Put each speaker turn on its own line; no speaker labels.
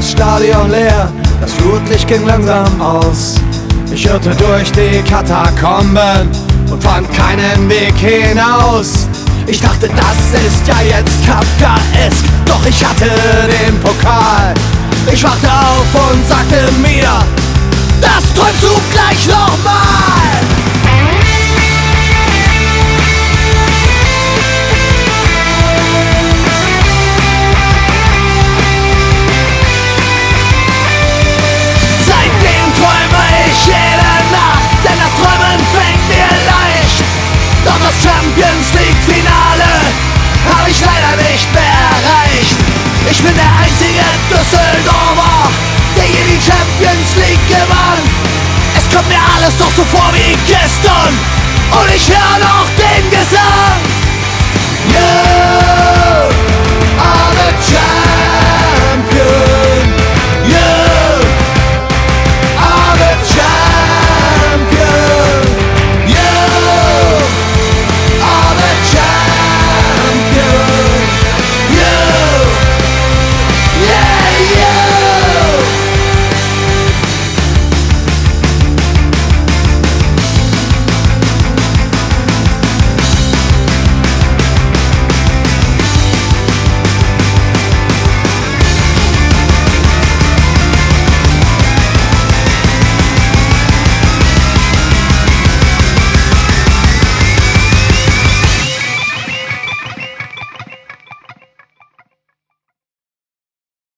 das Stadion leer, das Flutlicht ging langsam aus. Ich irrte durch die Katakomben und fand keinen Weg hinaus. Ich dachte, das ist ja jetzt Kafkaesk, doch ich hatte den Pokal. Ich wachte auf und sagte mir, das träumst du gleich nochmal. Seitdem träume ich jede Nacht, denn das Träumen fällt mir leicht. Doch das Champions League Finale habe ich leider nicht mehr erreicht. Ich bin der einzige Düsseldorfer, der je die Champions League gewann. Es kommt mir alles doch so vor wie gestern und ich höre noch den